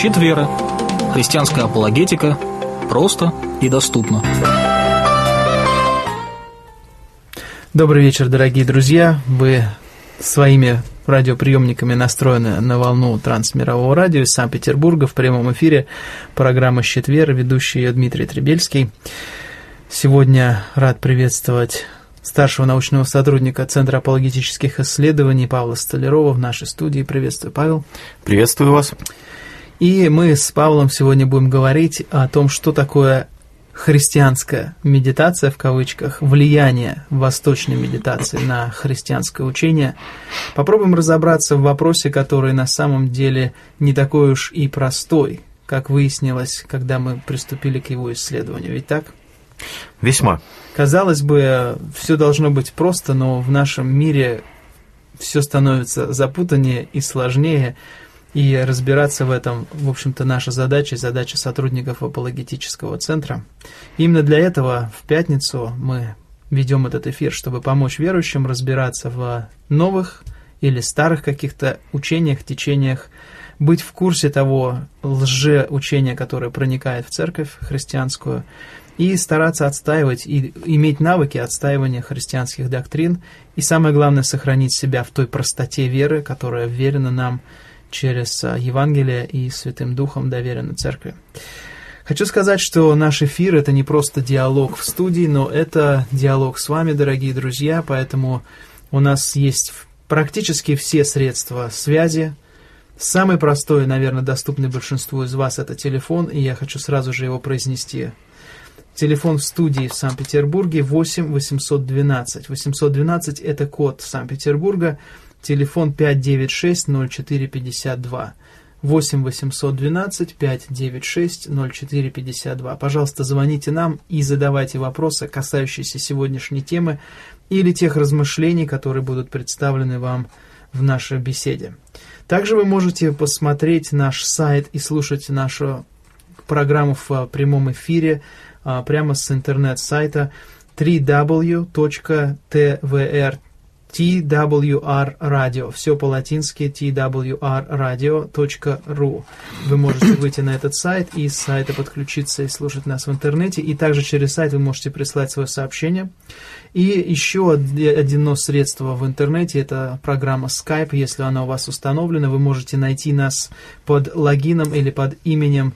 Щит веры. Христианская апологетика. Просто и доступно. Добрый вечер, дорогие друзья. Вы своими радиоприемниками настроены на волну Трансмирового радио из Санкт-Петербурга. В прямом эфире программа «Щит веры», ведущий ее Дмитрий Требельский. Сегодня рад приветствовать старшего научного сотрудника Центра апологетических исследований Павла Столярова в нашей студии. Приветствую, Павел. Приветствую вас. И мы с Павлом сегодня будем говорить о том, что такое христианская медитация, в кавычках, влияние восточной медитации на христианское учение. Попробуем разобраться в вопросе, который на самом деле не такой уж и простой, как выяснилось, когда мы приступили к его исследованию. Ведь так? Весьма. Казалось бы, все должно быть просто, но в нашем мире все становится запутаннее и сложнее, и разбираться в этом, в общем-то, наша задача, задача сотрудников апологетического центра. Именно для этого в пятницу мы ведем этот эфир, чтобы помочь верующим разбираться в новых или старых каких-то учениях, течениях, быть в курсе того лжеучения, которое проникает в церковь христианскую, и стараться отстаивать, и иметь навыки отстаивания христианских доктрин, и самое главное, сохранить себя в той простоте веры, которая вверена нам через Евангелие и Святым Духом доверена Церкви. Хочу сказать, что наш эфир – это не просто диалог в студии, но это диалог с вами, дорогие друзья, поэтому у нас есть практически все средства связи. Самый простой, наверное, доступный большинству из вас – это телефон, и я хочу сразу же его произнести. Телефон в студии в Санкт-Петербурге 8 812. 812 – это код Санкт-Петербурга, телефон 596-04-52. 8 812 596 04-52. Пожалуйста, звоните нам и задавайте вопросы, касающиеся сегодняшней темы или тех размышлений, которые будут представлены вам в нашей беседе. Также вы можете посмотреть наш сайт и слушать нашу программу в прямом эфире прямо с интернет-сайта www.twr.radio. Все по-латински twrradio.ru. Вы можете выйти на этот сайт и с сайта подключиться и слушать нас в интернете. И также через сайт вы можете прислать свое сообщение. И еще одно средство в интернете – это программа Skype. Если она у вас установлена, вы можете найти нас под логином или под именем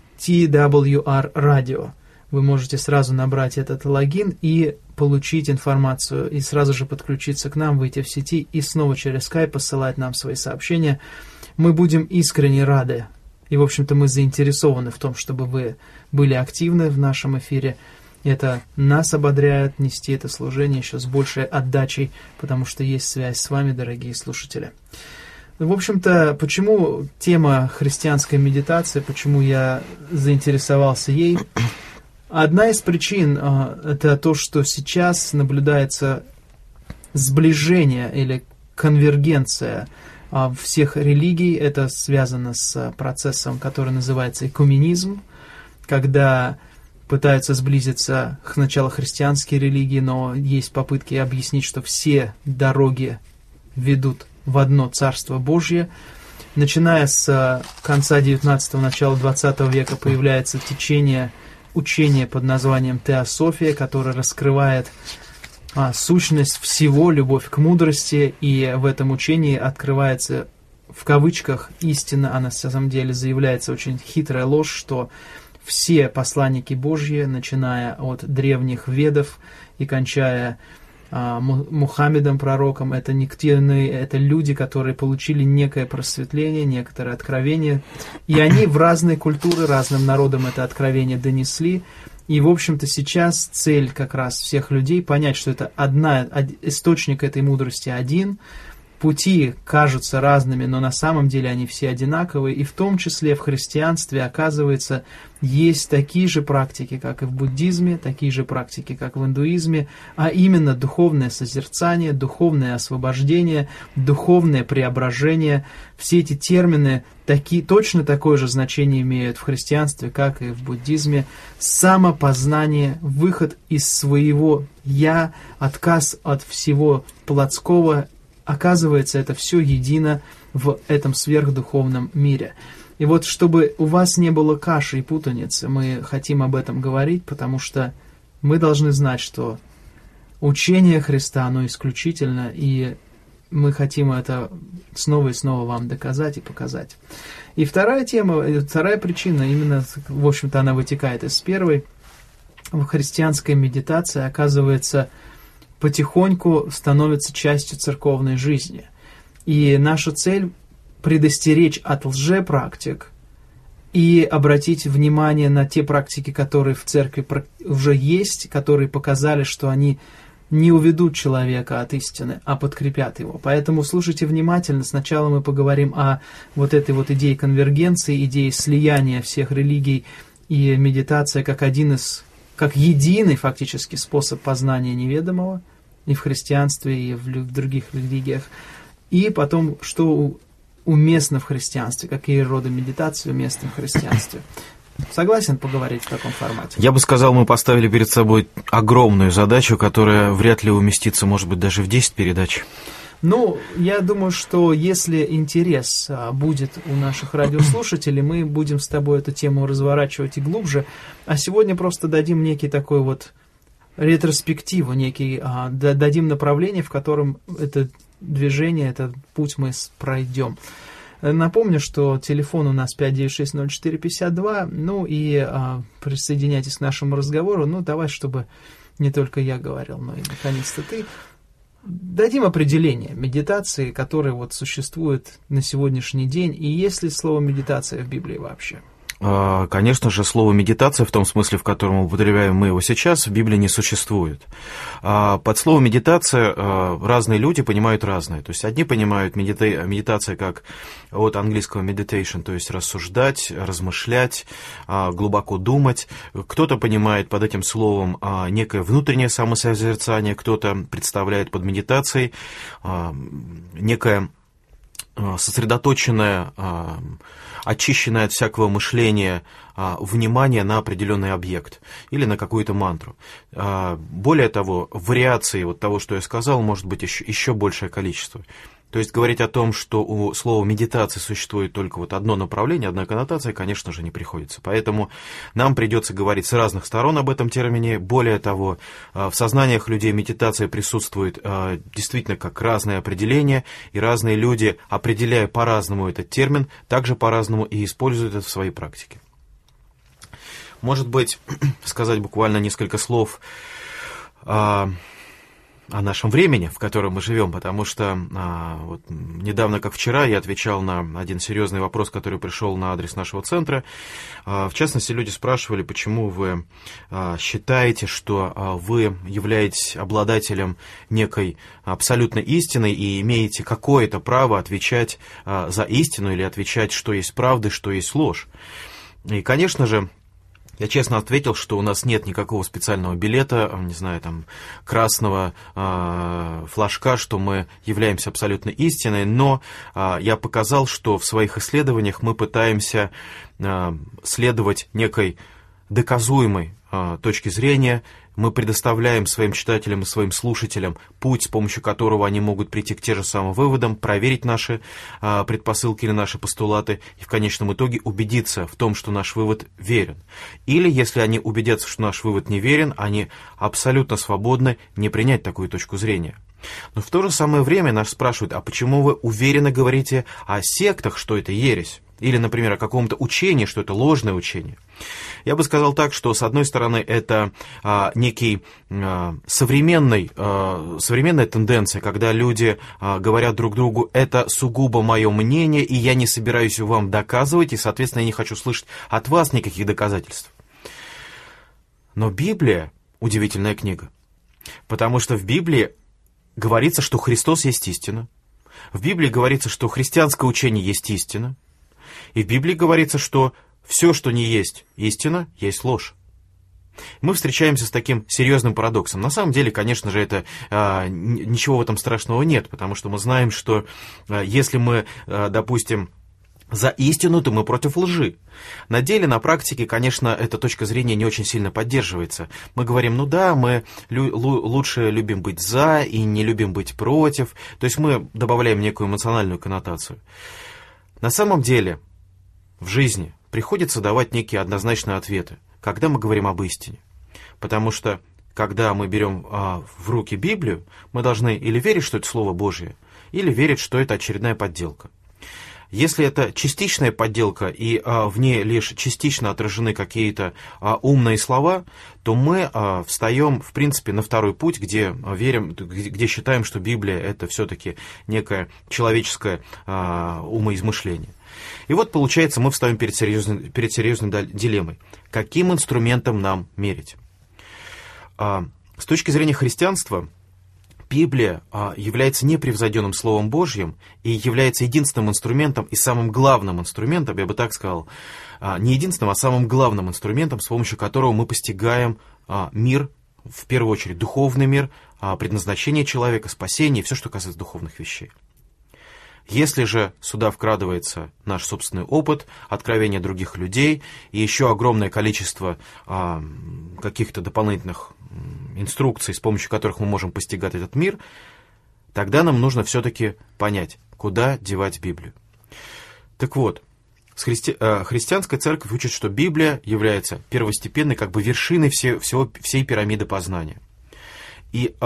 TWR Radio. Вы можете сразу набрать этот логин и получить информацию, и сразу же подключиться к нам, выйти в сети и снова через Skype посылать нам свои сообщения. Мы будем искренне рады, и, в общем-то, мы заинтересованы в том, чтобы вы были активны в нашем эфире. Это нас ободряет нести это служение еще с большей отдачей, потому что есть связь с вами, дорогие слушатели. В общем-то, почему тема христианской медитации, почему я заинтересовался ей? Одна из причин – это то, что сейчас наблюдается сближение или конвергенция всех религий. Это связано с процессом, который называется экуменизм, когда пытаются сблизиться сначала христианские религии, но есть попытки объяснить, что все дороги ведут в одно Царство Божье. Начиная с конца 19-го, начала 20 века появляется учение под названием теософия, которое раскрывает сущность всего, любовь к мудрости, и в этом учении открывается, в кавычках, истина, а на самом деле заявляется очень хитрая ложь, что все посланники Божьи, начиная от древних ведов и кончая Мухаммедом, пророком, это никто иные, это люди, которые получили некое просветление, некоторое откровение, и они в разные культуры, разным народам это откровение донесли, и, в общем-то, сейчас цель как раз всех людей понять, что это источник этой мудрости один, пути кажутся разными, но на самом деле они все одинаковые, и в том числе в христианстве, оказывается, есть такие же практики, как и в буддизме, такие же практики, как в индуизме, а именно духовное созерцание, духовное освобождение, духовное преображение. Все эти термины точно такое же значение имеют в христианстве, как и в буддизме. Самопознание, выход из своего «я», отказ от всего плотского. Оказывается, это все едино в этом сверхдуховном мире. И вот чтобы у вас не было каши и путаницы, мы хотим об этом говорить, потому что мы должны знать, что учение Христа, оно исключительно, и мы хотим это снова и снова вам доказать и показать. И вторая тема, вторая причина, именно, в общем-то, она вытекает из первой. Христианская медитация, оказывается, потихоньку становится частью церковной жизни. И наша цель – предостеречь от лжепрактик и обратить внимание на те практики, которые в церкви уже есть, которые показали, что они не уведут человека от истины, а подкрепят его. Поэтому слушайте внимательно. Сначала мы поговорим о вот этой вот идее конвергенции, идее слияния всех религий, и медитация как как единый фактически способ познания неведомого и в христианстве, и в других религиях. И потом, что уместно в христианстве, какие роды медитации уместны в христианстве. Согласен поговорить в таком формате? Я бы сказал, мы поставили перед собой огромную задачу, которая вряд ли уместится, может быть, даже в 10 передач. Ну, я думаю, что если интерес будет у наших радиослушателей, мы будем с тобой эту тему разворачивать и глубже. А сегодня просто дадим некий такой вот ретроспективу, дадим направление, в котором это движение, этот путь мы пройдем. Напомню, что телефон у нас 596-04-52, ну и присоединяйтесь к нашему разговору. Ну, давай, чтобы не только я говорил, но и наконец-то ты. Дадим определение медитации, которое вот существует на сегодняшний день, и есть ли слово «медитация» в Библии вообще? Конечно же, слово «медитация» в том смысле, в котором употребляем мы его сейчас, в Библии не существует. Под словом «медитация» разные люди понимают разное. То есть одни понимают медитация как от английского meditation, то есть рассуждать, размышлять, глубоко думать. Кто-то понимает под этим словом некое внутреннее самосозерцание, кто-то представляет под медитацией некое сосредоточенное, очищенное от всякого мышления внимание на определенный объект или на какую-то мантру. Более того, вариаций вот того, что я сказал, может быть еще большее количество. То есть говорить о том, что у слова «медитация» существует только вот одно направление, одна коннотация, конечно же, не приходится. Поэтому нам придется говорить с разных сторон об этом термине. Более того, в сознаниях людей медитация присутствует действительно как разные определения, и разные люди, определяя по-разному этот термин, также по-разному и используют это в своей практике. Может быть, сказать буквально несколько слов о нашем времени, в котором мы живем, потому что вот недавно, как вчера, я отвечал на один серьезный вопрос, который пришел на адрес нашего центра. В частности, люди спрашивали, почему вы считаете, что вы являетесь обладателем некой абсолютной истины и имеете какое-то право отвечать за истину или отвечать, что есть правда, что есть ложь. И, конечно же, я честно ответил, что у нас нет никакого специального билета, не знаю, там, красного флажка, что мы являемся абсолютной истиной, но я показал, что в своих исследованиях мы пытаемся следовать некой доказуемой точке зрения. Мы предоставляем своим читателям и своим слушателям путь, с помощью которого они могут прийти к тем же самым выводам, проверить наши предпосылки или наши постулаты и в конечном итоге убедиться в том, что наш вывод верен. Или, если они убедятся, что наш вывод не верен, они абсолютно свободны не принять такую точку зрения. Но в то же самое время нас спрашивают, а почему вы уверенно говорите о сектах, что это ересь? Или, например, о каком-то учении, что это ложное учение. Я бы сказал так, что, с одной стороны, это некий современная тенденция, когда люди говорят друг другу, это сугубо мое мнение, и я не собираюсь вам доказывать, и, соответственно, я не хочу слышать от вас никаких доказательств. Но Библия – удивительная книга, потому что в Библии говорится, что Христос есть истина, в Библии говорится, что христианское учение есть истина, и в Библии говорится, что все, что не есть истина, есть ложь. Мы встречаемся с таким серьезным парадоксом. На самом деле, конечно же, это ничего в этом страшного нет, потому что мы знаем, что если мы, допустим, за истину, то мы против лжи. На деле, на практике, конечно, эта точка зрения не очень сильно поддерживается. Мы говорим, ну да, мы лучше любим быть за и не любим быть против. То есть мы добавляем некую эмоциональную коннотацию. На самом деле, в жизни приходится давать некие однозначные ответы, когда мы говорим об истине. Потому что, когда мы берем в руки Библию, мы должны или верить, что это Слово Божье, или верить, что это очередная подделка. Если это частичная подделка, и в ней лишь частично отражены какие-то умные слова, то мы встаем, в принципе, на второй путь, где верим, где считаем, что Библия — это все-таки некое человеческое умоизмышление. И вот, получается, мы встаем перед серьезной дилеммой. Каким инструментом нам мерить? С точки зрения христианства, Библия является непревзойденным Словом Божьим и является единственным инструментом и самым главным инструментом, я бы так сказал, не единственным, а самым главным инструментом, с помощью которого мы постигаем мир, в первую очередь духовный мир, предназначение человека, спасение и все, что касается духовных вещей. Если же сюда вкрадывается наш собственный опыт, откровения других людей и еще огромное количество каких-то дополнительных инструкций, с помощью которых мы можем постигать этот мир, тогда нам нужно все-таки понять, куда девать Библию. Так вот, христианская церковь учит, что Библия является первостепенной как бы вершиной всей пирамиды познания. И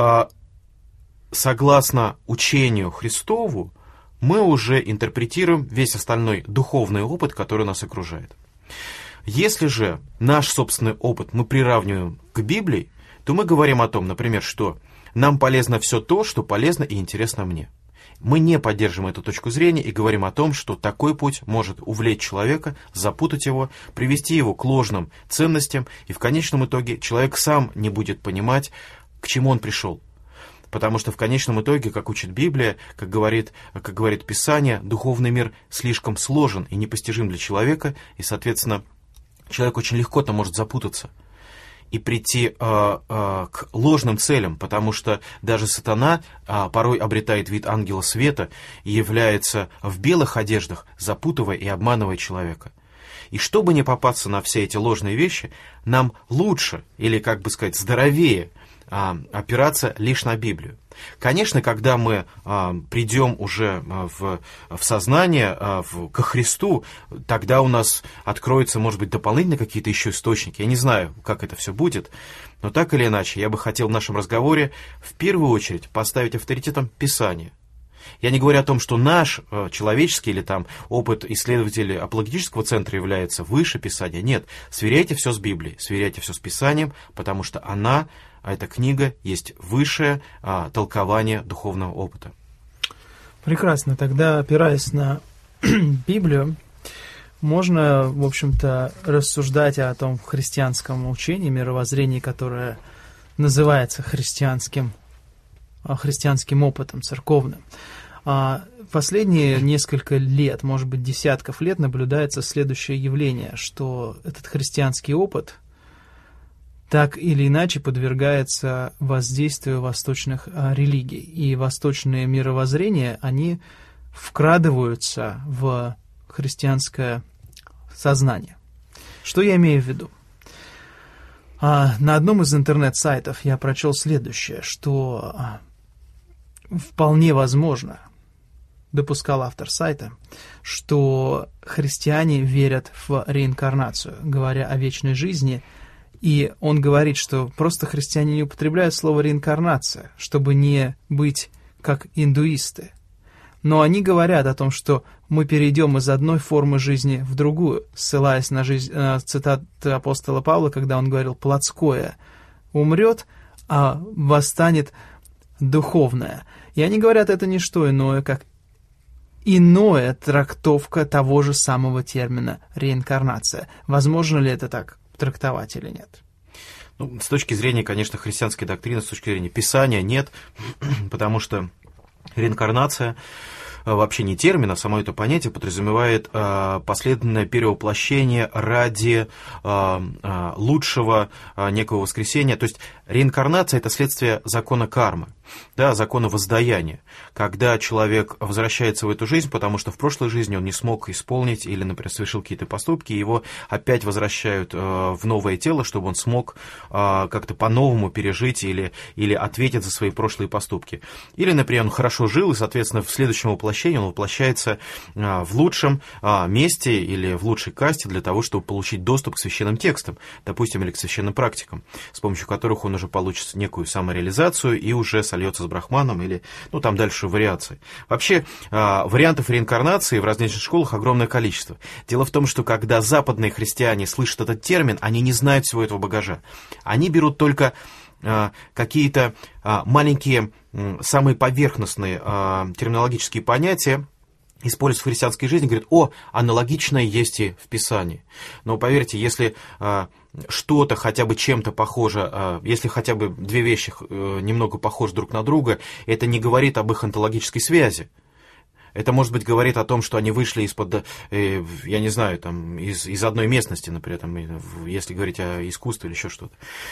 согласно учению Христову, мы уже интерпретируем весь остальной духовный опыт, который нас окружает. Если же наш собственный опыт мы приравниваем к Библии, то мы говорим о том, например, что нам полезно все то, что полезно и интересно мне. Мы не поддерживаем эту точку зрения и говорим о том, что такой путь может увлечь человека, запутать его, привести его к ложным ценностям, и в конечном итоге человек сам не будет понимать, к чему он пришел. Потому что в конечном итоге, как учит Библия, как говорит Писание, духовный мир слишком сложен и непостижим для человека, и, соответственно, человек очень легко там может запутаться и прийти к ложным целям, потому что даже сатана порой обретает вид ангела света и является в белых одеждах, запутывая и обманывая человека. И чтобы не попасться на все эти ложные вещи, нам лучше, или, как бы сказать, здоровее опираться лишь на Библию. Конечно, когда мы придем уже в сознание ко Христу, тогда у нас откроются, может быть, дополнительно какие-то еще источники. Я не знаю, как это все будет, но так или иначе, я бы хотел в нашем разговоре в первую очередь поставить авторитетом Писание. Я не говорю о том, что наш человеческий или там опыт исследователей апологетического центра является выше Писания. Нет, сверяйте все с Библией, сверяйте все с Писанием, потому что эта книга есть высшее толкование духовного опыта. Прекрасно. Тогда, опираясь на Библию, можно, в общем-то, рассуждать о том христианском учении, мировоззрении, которое называется христианским опытом, церковным. Последние несколько лет, может быть, десятков лет, наблюдается следующее явление, что этот христианский опыт так или иначе подвергается воздействию восточных религий. И восточные мировоззрения, они вкрадываются в христианское сознание. Что я имею в виду? На одном из интернет-сайтов я прочел следующее, что вполне возможно, допускал автор сайта, что христиане верят в реинкарнацию, говоря о вечной жизни. И он говорит, что просто христиане не употребляют слово «реинкарнация», чтобы не быть как индуисты. Но они говорят о том, что мы перейдем из одной формы жизни в другую, ссылаясь на цитаты апостола Павла, когда он говорил: «Плотское умрет, а восстанет духовное». И они говорят, это не что иное, как иная трактовка того же самого термина «реинкарнация». Возможно ли это так трактовать или нет? С точки зрения, конечно, христианской доктрины, с точки зрения Писания, нет, потому что реинкарнация вообще не термин, а само это понятие подразумевает последовательное перевоплощение ради лучшего некого воскресения. То есть реинкарнация – это следствие закона кармы. да, закона воздаяния, когда человек возвращается в эту жизнь, потому что в прошлой жизни он не смог исполнить или, например, совершил какие-то поступки, его опять возвращают в новое тело, чтобы он смог как-то по-новому пережить или ответить за свои прошлые поступки. Или, например, он хорошо жил, и, соответственно, в следующем воплощении он воплощается в лучшем месте или в лучшей касте для того, чтобы получить доступ к священным текстам, допустим, или к священным практикам, с помощью которых он уже получит некую самореализацию и уже сольется с брахманом или, ну, там дальше вариации. Вообще, вариантов реинкарнации в различных школах огромное количество. Дело в том, что когда западные христиане слышат этот термин, они не знают всего этого багажа. Они берут только какие-то маленькие, самые поверхностные терминологические понятия, используют в христианской жизни, говорят: о, аналогичное есть и в Писании. Но поверьте, если что-то хотя бы чем-то похоже, если хотя бы две вещи немного похожи друг на друга, это не говорит об их онтологической связи. Это, может быть, говорит о том, что они вышли из-под, я не знаю, там, из одной местности, например, там, если говорить о искусстве или еще что-то.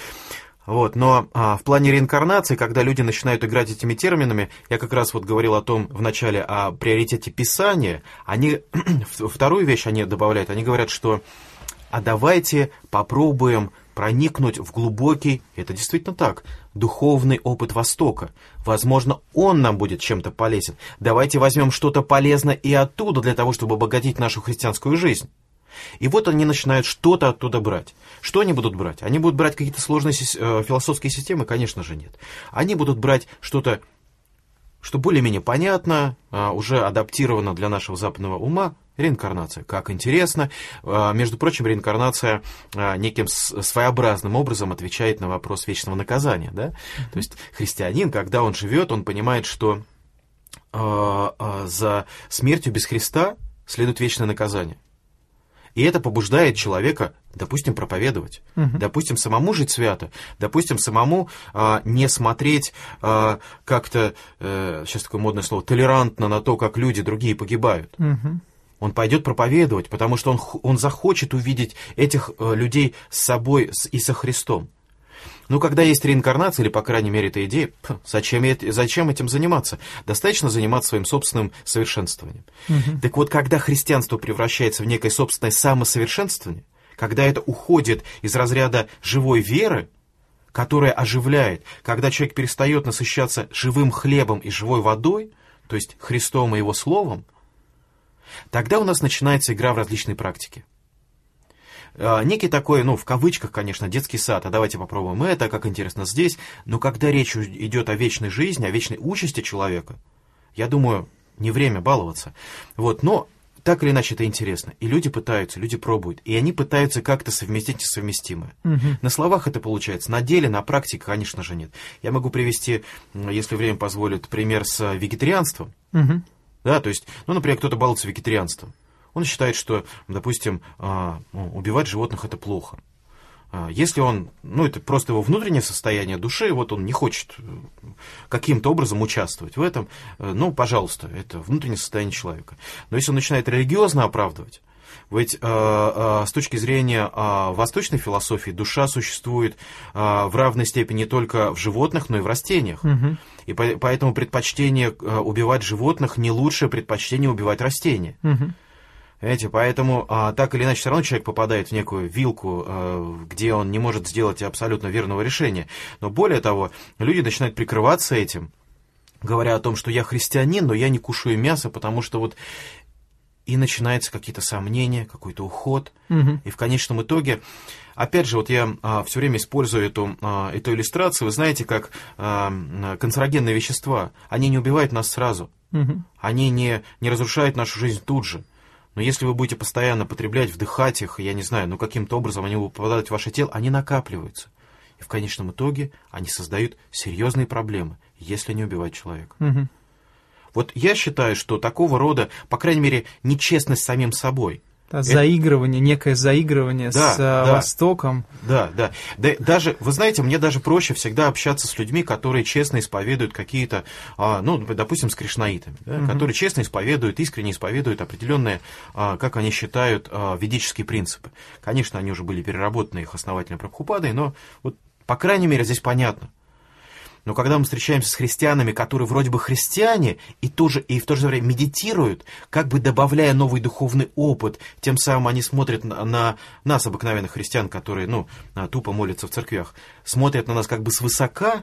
Вот, но в плане реинкарнации, когда люди начинают играть этими терминами, я как раз вот говорил о том в начале, о приоритете Писания, они, вторую вещь они добавляют, они говорят, что а давайте попробуем проникнуть в глубокий, это действительно так, духовный опыт Востока. Возможно, он нам будет чем-то полезен. Давайте возьмем что-то полезное и оттуда для того, чтобы обогатить нашу христианскую жизнь. И вот они начинают что-то оттуда брать. Что они будут брать? Они будут брать какие-то сложные философские системы? Конечно же, нет. Они будут брать что-то, что более-менее понятно, уже адаптировано для нашего западного ума. Реинкарнация. Как интересно. Между прочим, реинкарнация неким своеобразным образом отвечает на вопрос вечного наказания. Да? То есть христианин, когда он живет, он понимает, что за смертью без Христа следует вечное наказание. И это побуждает человека, допустим, проповедовать, допустим, самому жить свято, допустим, самому не смотреть как-то, сейчас такое модное слово, толерантно на то, как люди другие погибают. Он пойдет проповедовать, потому что он захочет увидеть этих людей с собой и со Христом. Ну, когда есть реинкарнация, или, по крайней мере, эта идея, зачем этим заниматься? Достаточно заниматься своим собственным совершенствованием. Так вот, когда христианство превращается в некое собственное самосовершенствование, когда это уходит из разряда живой веры, которая оживляет, когда человек перестает насыщаться живым хлебом и живой водой, то есть Христом и Его Словом, тогда у нас начинается игра в различные практики. Некий такой, ну, в кавычках, конечно, детский сад, а давайте попробуем это, как интересно здесь, но когда речь идет о вечной жизни, о вечной участи человека, я думаю, не время баловаться. Вот, но так или иначе это интересно. И люди пытаются, люди пробуют, и они пытаются как-то совместить несовместимое. На словах это получается, на деле, на практике, конечно же, нет. Я могу привести, если время позволит, пример с вегетарианством. Да, то есть, ну, например, кто-то балуется вегетарианством. Он считает, что, допустим, убивать животных – это плохо. Если он, ну, это просто его внутреннее состояние души, вот он не хочет каким-то образом участвовать в этом, ну, пожалуйста, это внутреннее состояние человека. Но если он начинает религиозно оправдывать, ведь с точки зрения восточной философии душа существует в равной степени не только в животных, но и в растениях. И поэтому предпочтение убивать животных не лучше предпочтения убивать растения. Понимаете, поэтому так или иначе все равно человек попадает в некую вилку, где он не может сделать абсолютно верного решения. Но более того, люди начинают прикрываться этим, говоря о том, что я христианин, но я не кушаю мясо, потому что вот... И начинаются какие-то сомнения, какой-то уход. И в конечном итоге, опять же, вот я все время использую эту иллюстрацию. Вы знаете, как канцерогенные вещества, они не убивают нас сразу. Они не разрушают нашу жизнь тут же. Но если вы будете постоянно потреблять, вдыхать их, я не знаю, ну каким-то образом они будут попадать в ваше тело, они накапливаются. И в конечном итоге они создают серьезные проблемы, если не убивать человека. Вот я считаю, что такого рода, по крайней мере, нечестность с самим собой. Да, заигрывание, некое заигрывание с Востоком. Да. Даже, вы знаете, мне даже проще всегда общаться с людьми, которые честно исповедуют какие-то, ну, допустим, с кришнаитами, да, которые честно исповедуют, искренне исповедуют определенные, как они считают, ведические принципы. Конечно, они уже были переработаны их основателем Прабхупадой, но вот, по крайней мере, здесь понятно. Но когда мы встречаемся с христианами, которые вроде бы христиане, и в то же время медитируют, как бы добавляя новый духовный опыт, тем самым они смотрят на нас, обыкновенных христиан, которые, тупо молятся в церквях, смотрят на нас как бы свысока,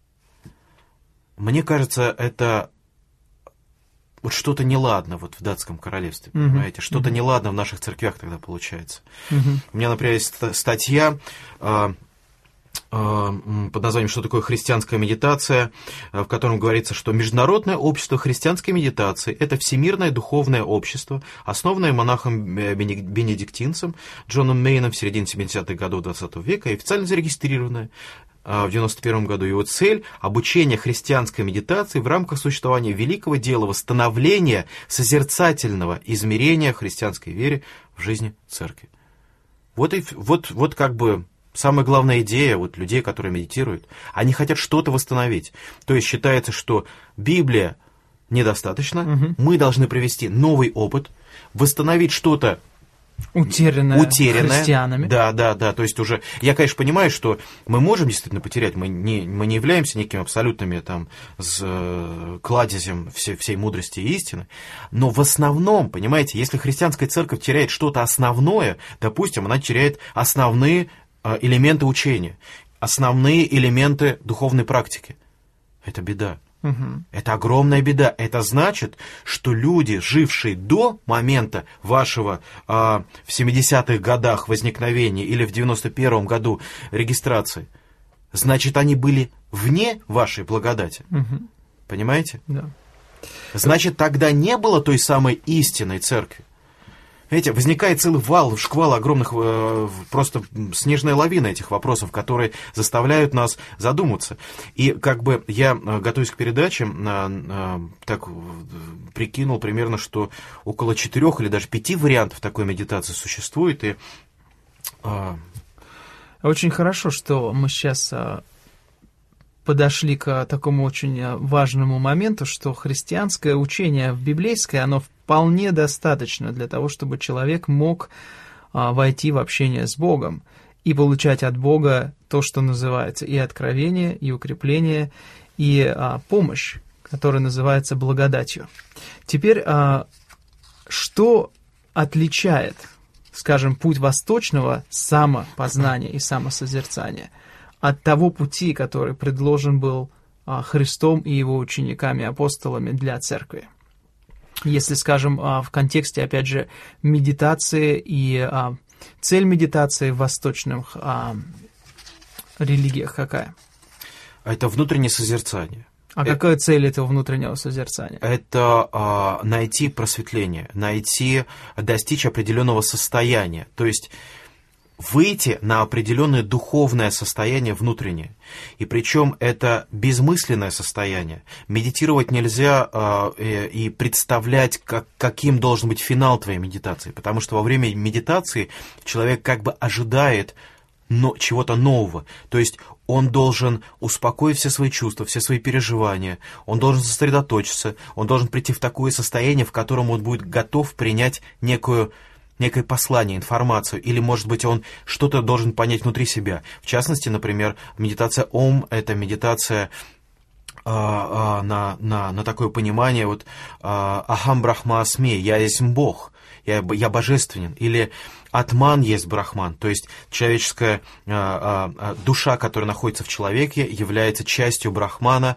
мне кажется, это вот что-то неладно вот в датском королевстве, понимаете? Что-то неладно в наших церквях тогда получается. У меня, например, есть статья под названием «Что такое христианская медитация», в котором говорится, что Международное общество христианской медитации – это всемирное духовное общество, основанное монахом-бенедиктинцем Джоном Мейном в середине 70-х годов XX века и официально зарегистрированное в 1991 году. Его цель – обучение христианской медитации в рамках существования великого дела восстановления созерцательного измерения христианской веры в жизни церкви. Вот как бы самая главная идея вот людей, которые медитируют, они хотят что-то восстановить. То есть считается, что Библия недостаточно, мы должны привести новый опыт, восстановить что-то утерянное христианами. Да. То есть уже я, конечно, понимаю, что мы можем действительно потерять, мы не являемся некими абсолютными там кладезем всей мудрости и истины, но в основном, понимаете, если христианская церковь теряет что-то основное, допустим, она теряет основные элементы учения, основные элементы духовной практики. Это беда. Это огромная беда. Это значит, что люди, жившие до момента вашего в 70-х годах возникновения или в 91-м году регистрации, значит, они были вне вашей благодати. Понимаете? Да. Значит, тогда не было той самой истинной церкви. Видите, возникает целый шквал огромных, просто снежная лавина этих вопросов, которые заставляют нас задуматься. И как бы я, готовясь к передаче, так прикинул примерно, что около 4 или даже 5 вариантов такой медитации существует. И очень хорошо, что мы сейчас подошли к такому очень важному моменту, что христианское учение библейское, оно вполне достаточно для того, чтобы человек мог войти в общение с Богом и получать от Бога то, что называется и откровение, и укрепление, и помощь, которая называется благодатью. Теперь, что отличает, скажем, путь восточного самопознания и самосозерцания от того пути, который предложен был Христом и его учениками-апостолами для церкви? Если, скажем, в контексте, опять же, медитации и цель медитации в восточных религиях какая? Это внутреннее созерцание. Какая цель этого внутреннего созерцания? Это найти просветление, достичь определенного состояния. То есть выйти на определенное духовное состояние внутреннее. И причем это безмысленное состояние. Медитировать нельзя и представлять, каким должен быть финал твоей медитации. Потому что во время медитации человек как бы ожидает чего-то нового. То есть он должен успокоить все свои чувства, все свои переживания. Он должен сосредоточиться. Он должен прийти в такое состояние, в котором он будет готов принять некое послание, информацию, или, может быть, он что-то должен понять внутри себя. В частности, например, медитация Ом – это медитация на такое понимание, вот «Ахам Брахма Асми» – «Я есть Бог», я божественен, или «Атман есть Брахман», то есть человеческая душа, которая находится в человеке, является частью Брахмана,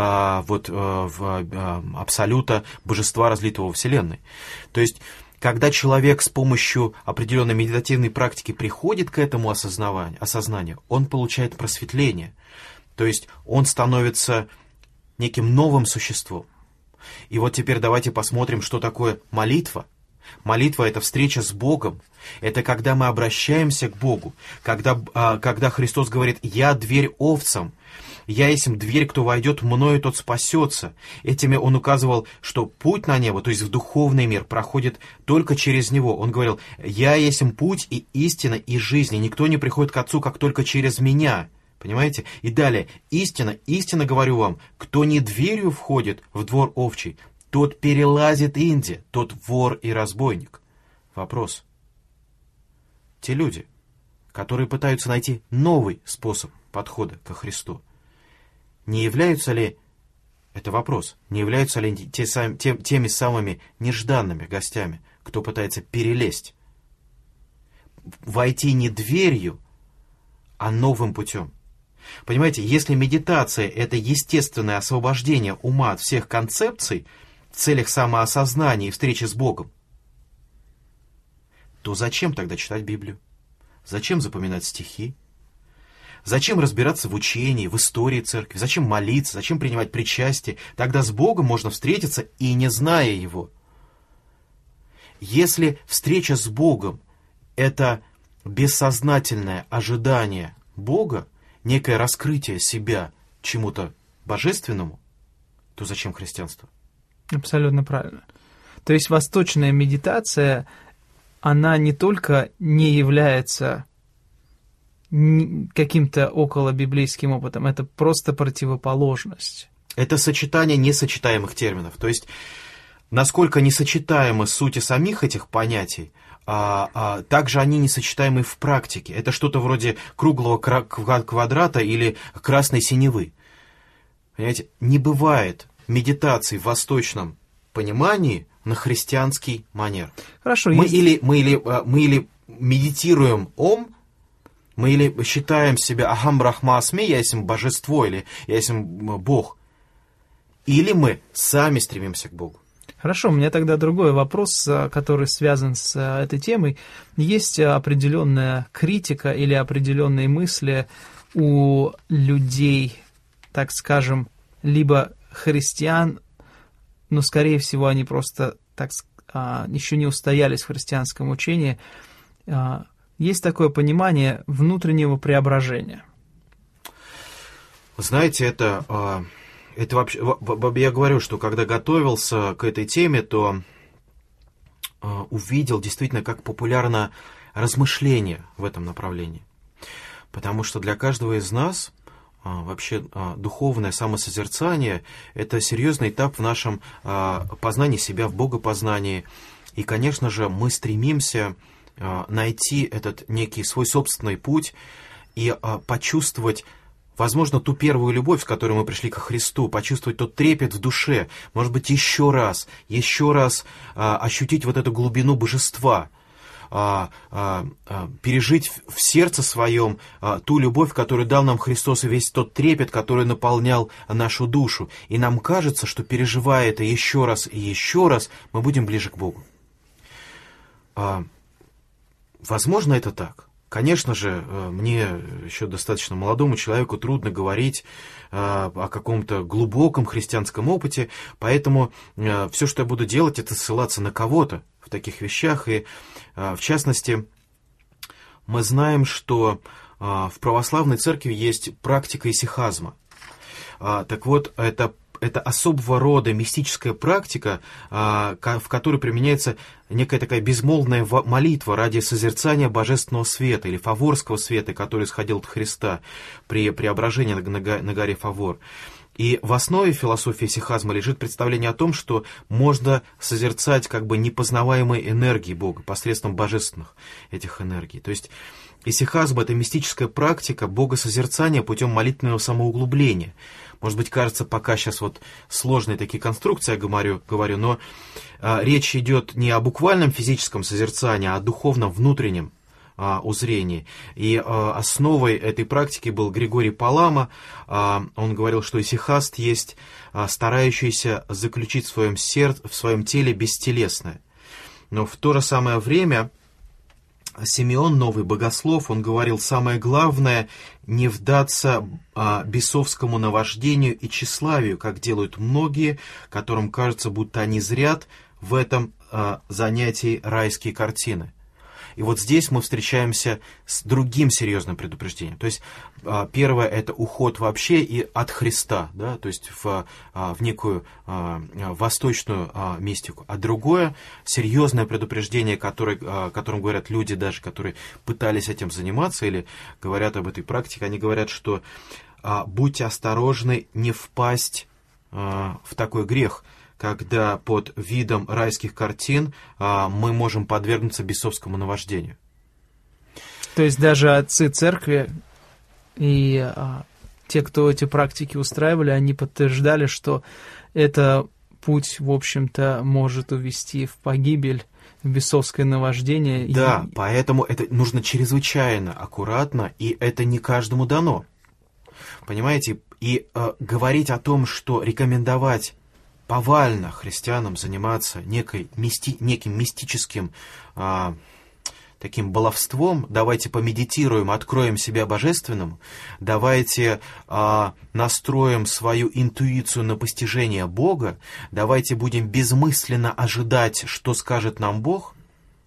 абсолюта божества, разлитого во Вселенной. То есть когда человек с помощью определенной медитативной практики приходит к этому осознанию, он получает просветление. То есть он становится неким новым существом. И вот теперь давайте посмотрим, что такое молитва. Молитва – это встреча с Богом. Это когда мы обращаемся к Богу. Когда Христос говорит «Я дверь овцам», «Я есть дверь, кто войдет мною, тот спасется». Этими он указывал, что путь на небо, то есть в духовный мир, проходит только через него. Он говорил: «Я есть путь и истина и жизнь, и никто не приходит к Отцу, как только через меня». Понимаете? И далее: «Истинно говорю вам, кто не дверью входит в двор овчий, тот перелазит инди, тот вор и разбойник». Вопрос. Те люди, которые пытаются найти новый способ подхода ко Христу, не являются ли, это вопрос, не являются ли теми самыми нежданными гостями, кто пытается перелезть, войти не дверью, а новым путем. Понимаете, если медитация — это естественное освобождение ума от всех концепций в целях самоосознания и встречи с Богом, то зачем тогда читать Библию? Зачем запоминать стихи? Зачем разбираться в учении, в истории церкви? Зачем молиться? Зачем принимать причастие? Тогда с Богом можно встретиться и не зная Его. Если встреча с Богом — это бессознательное ожидание Бога, некое раскрытие себя чему-то божественному, то зачем христианство? Абсолютно правильно. То есть восточная медитация, она не только не является каким-то околобиблейским опытом, это просто противоположность. Это сочетание несочетаемых терминов. То есть, насколько несочетаемы сути самих этих понятий, также они несочетаемы в практике. Это что-то вроде круглого квадрата или красной синевы. Понимаете, не бывает медитации в восточном понимании на христианский манер. Хорошо. Мы или медитируем Ом, мы или считаем себя Ахам Брахма Асми, я есть божество, или я есть Бог, или мы сами стремимся к Богу. Хорошо, у меня тогда другой вопрос, который связан с этой темой. Есть определенная критика или определенные мысли у людей, так скажем, либо христиан, но, скорее всего, они просто еще не устоялись в христианском учении. Есть такое понимание внутреннего преображения. Знаете, это вообще, я говорю, что когда готовился к этой теме, то увидел действительно, как популярно размышление в этом направлении. Потому что для каждого из нас вообще духовное самосозерцание — это серьезный этап в нашем познании себя, в богопознании. И, конечно же, мы стремимся найти этот некий свой собственный путь и почувствовать, возможно, ту первую любовь, с которой мы пришли ко Христу, почувствовать тот трепет в душе, может быть, еще раз ощутить вот эту глубину божества, пережить в сердце своем ту любовь, которую дал нам Христос, и весь тот трепет, который наполнял нашу душу. И нам кажется, что, переживая это еще раз и еще раз, мы будем ближе к Богу. Возможно, это так. Конечно же, мне, еще достаточно молодому человеку, трудно говорить о каком-то глубоком христианском опыте, поэтому все, что я буду делать, это ссылаться на кого-то в таких вещах. И, в частности, мы знаем, что в православной церкви есть практика исихазма. Так вот, это особого рода мистическая практика, в которой применяется некая такая безмолвная молитва ради созерцания божественного света или фаворского света, который исходил от Христа при преображении на горе Фавор. И в основе философии исихазма лежит представление о том, что можно созерцать как бы непознаваемые энергии Бога посредством божественных этих энергий. То есть исихазм — это мистическая практика богосозерцания путем молитвенного самоуглубления. Может быть, кажется, пока сейчас вот сложные такие конструкции я говорю, но речь идет не о буквальном физическом созерцании, а о духовном внутреннем узрении. И основой этой практики был Григорий Палама. Он говорил, что исихаст есть старающийся заключить в своем теле бестелесное. Но в то же самое время Симеон, новый богослов, он говорил: самое главное — не вдаться бесовскому наваждению и тщеславию, как делают многие, которым кажется, будто они зрят в этом занятии райские картины. И вот здесь мы встречаемся с другим серьезным предупреждением. То есть первое — это уход вообще и от Христа, да, то есть в некую восточную мистику. А другое серьезное предупреждение, которым говорят люди, даже которые пытались этим заниматься или говорят об этой практике, они говорят, что будьте осторожны не впасть в такой грех, когда под видом райских картин мы можем подвергнуться бесовскому наваждению. То есть даже отцы церкви и те, кто эти практики устраивали, они подтверждали, что это путь, в общем-то, может увести в погибель, в бесовское наваждение. Да, поэтому это нужно чрезвычайно аккуратно, и это не каждому дано. Понимаете? И говорить о том, что рекомендовать повально христианам заниматься неким мистическим таким баловством, давайте помедитируем, откроем себя божественному, давайте настроим свою интуицию на постижение Бога, давайте будем безмысленно ожидать, что скажет нам Бог.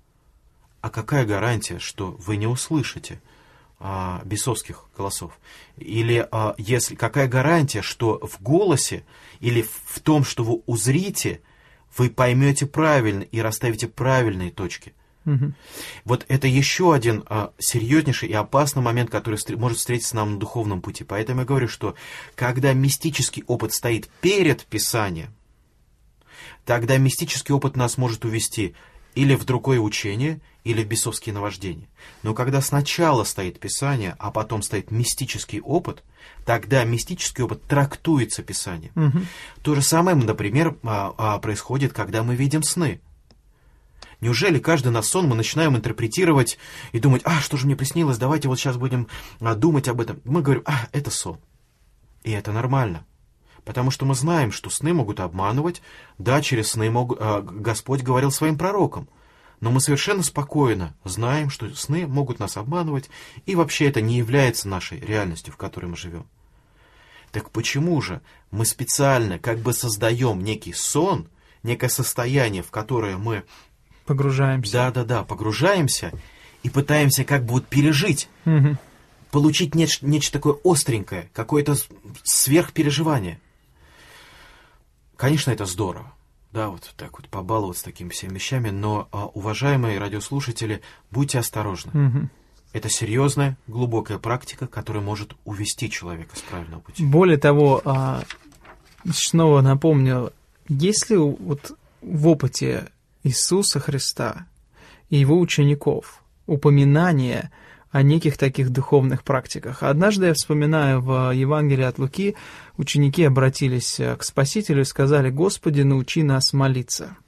А какая гарантия, что вы не услышите бесовских голосов? Или какая гарантия, что в голосе или в том, что вы узрите, вы поймете правильно и расставите правильные точки? Вот это еще один серьезнейший и опасный момент, который может встретиться нам на духовном пути. Поэтому я говорю, что когда мистический опыт стоит перед Писанием, тогда мистический опыт нас может увести или в другое учение, или в бесовские наваждения. Но когда сначала стоит Писание, а потом стоит мистический опыт, тогда мистический опыт трактуется Писанием. То же самое, например, происходит, когда мы видим сны. Неужели каждый наш сон мы начинаем интерпретировать и думать, что же мне приснилось, давайте вот сейчас будем думать об этом. Мы говорим, это сон. И это нормально. Потому что мы знаем, что сны могут обманывать. Да, через сны Господь говорил своим пророкам. Но мы совершенно спокойно знаем, что сны могут нас обманывать, и вообще это не является нашей реальностью, в которой мы живем. Так почему же мы специально как бы создаем некий сон, некое состояние, в которое мы погружаемся. Да, погружаемся и пытаемся как бы пережить, получить нечто такое остренькое, какое-то сверхпереживание. Конечно, это здорово, да, вот так вот побаловаться такими всеми вещами, но, уважаемые радиослушатели, будьте осторожны. Это серьезная, глубокая практика, которая может увести человека с правильного пути. Более того, снова напомню, если вот в опыте Иисуса Христа и его учеников упоминание о неких таких духовных практиках. Однажды, я вспоминаю, в Евангелии от Луки ученики обратились к Спасителю и сказали: «Господи, научи нас молиться».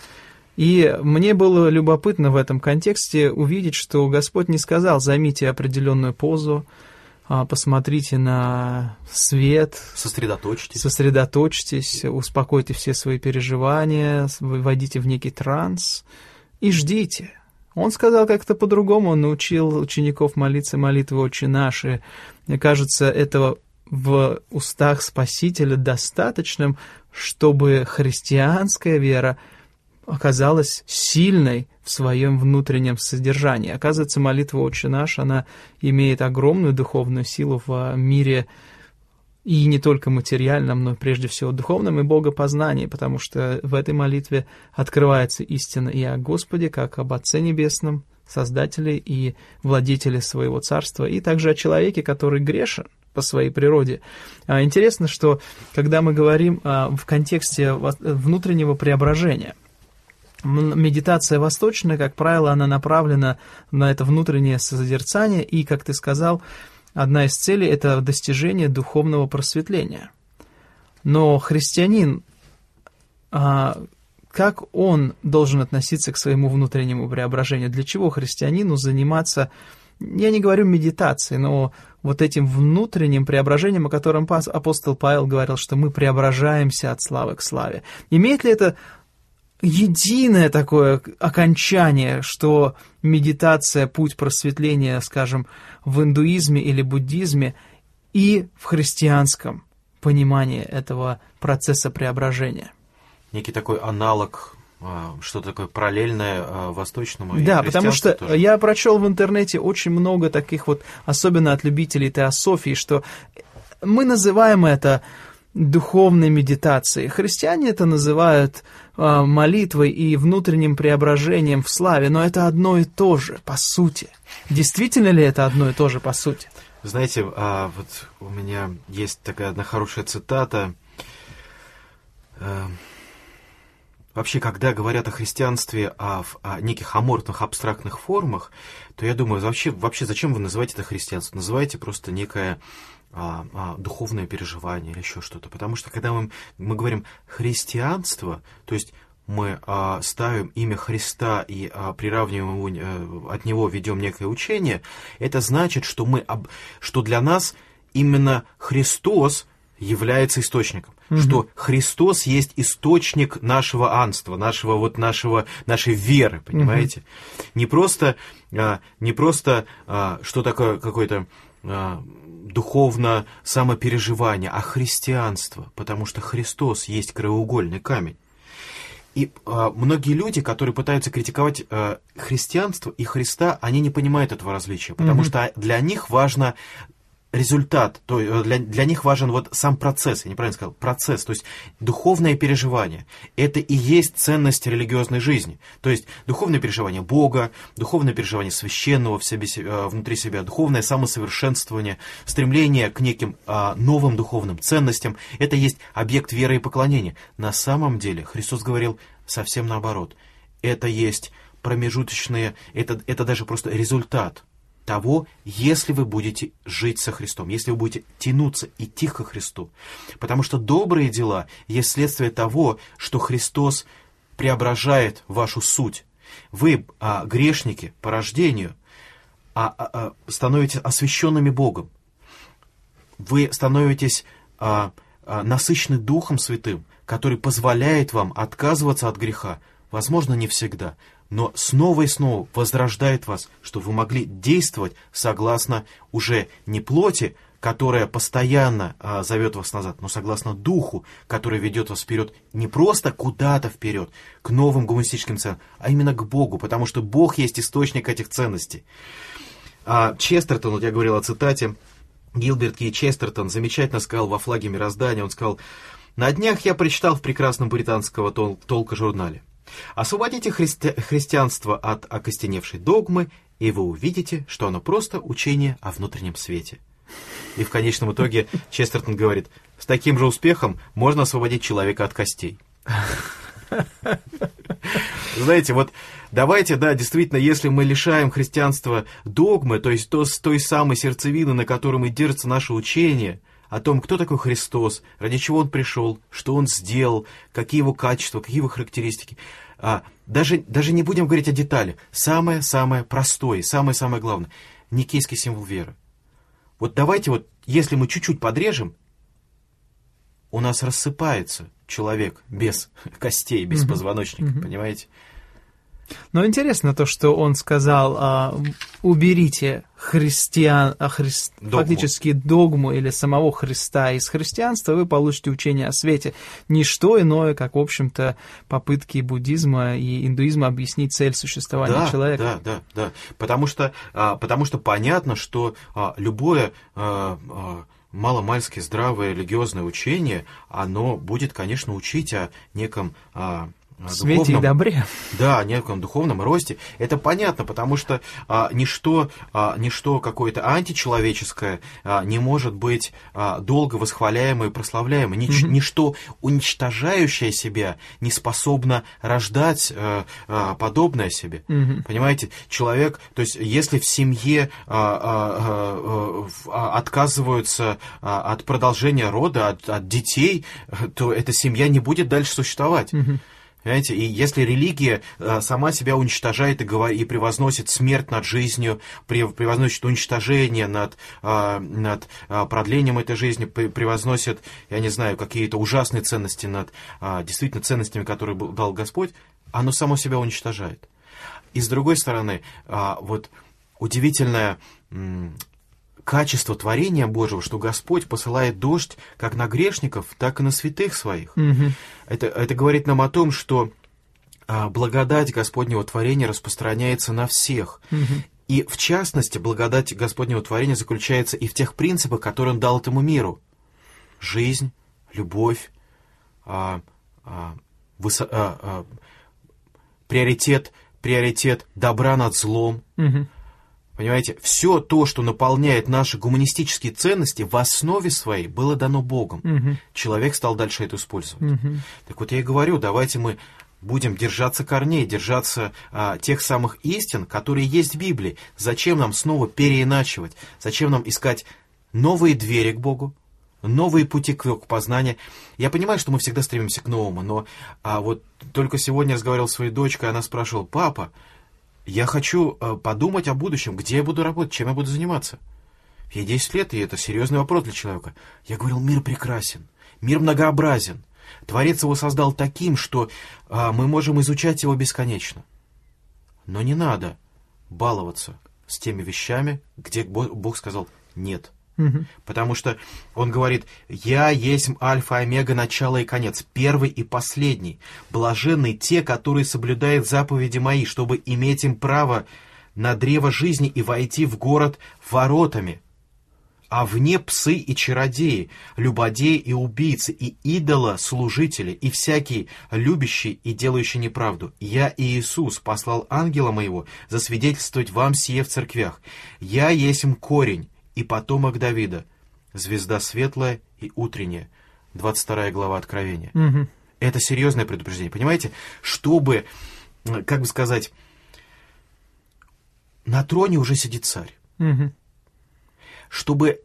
И мне было любопытно в этом контексте увидеть, что Господь не сказал: «Займите определенную позу, посмотрите на свет, сосредоточьтесь, успокойте все свои переживания, войдите в некий транс и ждите». Он сказал как-то по-другому, он научил учеников молиться молитвы «Отче наш». И, мне кажется, этого в устах Спасителя достаточным, чтобы христианская вера оказалась сильной в своем внутреннем содержании. Оказывается, молитва «Отче наш», она имеет огромную духовную силу в мире, и не только материальном, но прежде всего духовном и богопознании, потому что в этой молитве открывается истина и о Господе, как об Отце Небесном, Создателе и Владетеле своего царства, и также о человеке, который грешен по своей природе. Интересно, что когда мы говорим в контексте внутреннего преображения, медитация восточная, как правило, она направлена на это внутреннее созерцание, и, как ты сказал, одна из целей – это достижение духовного просветления. Но христианин, как он должен относиться к своему внутреннему преображению? Для чего христианину заниматься, я не говорю медитацией, но вот этим внутренним преображением, о котором апостол Павел говорил, что мы преображаемся от славы к славе? Имеет ли это единое такое окончание, что медитация, путь просветления, скажем, в индуизме или буддизме и в христианском понимании этого процесса преображения? Некий такой аналог, что-то такое параллельное восточному. Да, потому что тоже. Я прочел в интернете очень много таких вот, особенно от любителей теософии, что мы называем это духовной медитацией. Христиане это называют молитвой и внутренним преображением в славе, но это одно и то же, по сути. Действительно ли это одно и то же, по сути? Знаете, вот у меня есть такая одна хорошая цитата. вообще, когда говорят о христианстве о неких аморфных, абстрактных формах, то я думаю, вообще зачем вы называете это христианство? Называйте просто некое духовное переживание или еще что-то. Потому что, когда мы говорим христианство, то есть мы ставим имя Христа и приравниваем его, от него ведем некое учение, это значит, что для нас именно Христос является источником, что Христос есть источник нашего анства, нашей веры, понимаете? Не просто что такое какое-то духовное самопереживание, а христианство, потому что Христос есть краеугольный камень. И многие люди, которые пытаются критиковать христианство и Христа, они не понимают этого различия, потому что для них важно результат, то для них важен вот сам процесс, я неправильно сказал, процесс, то есть духовное переживание. Это и есть ценность религиозной жизни. То есть духовное переживание Бога, духовное переживание священного внутри себя, духовное самосовершенствование, стремление к неким новым духовным ценностям. Это есть объект веры и поклонения. На самом деле Христос говорил совсем наоборот. Это есть промежуточные, это даже просто результат того, если вы будете жить со Христом, если вы будете тянуться, идти ко Христу. Потому что добрые дела есть следствие того, что Христос преображает вашу суть. Вы, грешники по рождению, становитесь освященными Богом. Вы становитесь насыщены Духом Святым, который позволяет вам отказываться от греха. Возможно, не всегда, но снова и снова возрождает вас, чтобы вы могли действовать согласно уже не плоти, которая постоянно зовет вас назад, но согласно Духу, который ведет вас вперед, не просто куда-то вперед, к новым гуманистическим ценностям, а именно к Богу, потому что Бог есть источник этих ценностей. Честертон, вот я говорил о цитате, Гилберт Кей Честертон замечательно сказал во «Флаге мироздания», он сказал: «На днях я прочитал в прекрасном британского толка журнале: освободите христианство от окостеневшей догмы, и вы увидите, что оно просто учение о внутреннем свете». И в конечном итоге Честертон говорит: с таким же успехом можно освободить человека от костей. Знаете, вот давайте, да, действительно, если мы лишаем христианства догмы, то есть той самой сердцевины, на которой держится наше учение, о том, кто такой Христос, ради чего Он пришел, что Он сделал, какие Его качества, какие Его характеристики. Даже не будем говорить о деталях. Самое-самое простое, самое-самое главное — никейский символ веры. Вот давайте вот, если мы чуть-чуть подрежем, у нас рассыпается человек без костей, без позвоночника, понимаете? Но интересно то, что он сказал: уберите фактически догму или самого Христа из христианства, вы получите учение о свете. Ничто иное, как, в общем-то, попытки буддизма и индуизма объяснить цель существования человека. Да. Потому что понятно, что любое маломальски здравое религиозное учение, оно будет, конечно, учить о неком свете и добре. Да, о неком духовном росте. Это понятно, потому что ничто какое-то античеловеческое не может быть долго восхваляемо и прославляемо. Ничто уничтожающее себя не способно рождать подобное себе. Понимаете, человек, то есть если в семье отказываются от продолжения рода, от детей, то эта семья не будет дальше существовать. Понимаете? И если религия сама себя уничтожает и превозносит смерть над жизнью, превозносит уничтожение над продлением этой жизни, превозносит, я не знаю, какие-то ужасные ценности над действительно ценностями, которые дал Господь, оно само себя уничтожает. И с другой стороны, вот удивительное качество творения Божьего, что Господь посылает дождь как на грешников, так и на святых своих. Это говорит нам о том, что благодать Господнего творения распространяется на всех. И, в частности, благодать Господнего творения заключается и в тех принципах, которые Он дал этому миру. Жизнь, любовь, приоритет добра над злом. Понимаете, все то, что наполняет наши гуманистические ценности, в основе своей было дано Богом. Человек стал дальше это использовать. Так вот я и говорю, давайте мы будем держаться корней, держаться тех самых истин, которые есть в Библии. Зачем нам снова переиначивать? Зачем нам искать новые двери к Богу, новые пути к познанию? Я понимаю, что мы всегда стремимся к новому, но вот только сегодня я разговаривал с своей дочкой, она спрашивала: папа, я хочу подумать о будущем, где я буду работать, чем я буду заниматься. Ей 10 лет, и это серьезный вопрос для человека. Я говорил: мир прекрасен, мир многообразен. Творец его создал таким, что мы можем изучать его бесконечно. Но не надо баловаться с теми вещами, где Бог сказал «нет». Потому что Он говорит: «Я есть альфа и омега, начало и конец, первый и последний. Блаженны те, которые соблюдают заповеди мои, чтобы иметь им право на древо жизни и войти в город воротами. А вне псы и чародеи, любодеи и убийцы, и идолослужители, и всякий любящий и делающий неправду. Я, Иисус, послал ангела моего засвидетельствовать вам сие в церквях. Я есмь корень и потомок Давида, звезда светлая и утренняя». 22 глава Откровения. Это серьезное предупреждение, понимаете? Чтобы, как бы сказать, на троне уже сидит царь. Чтобы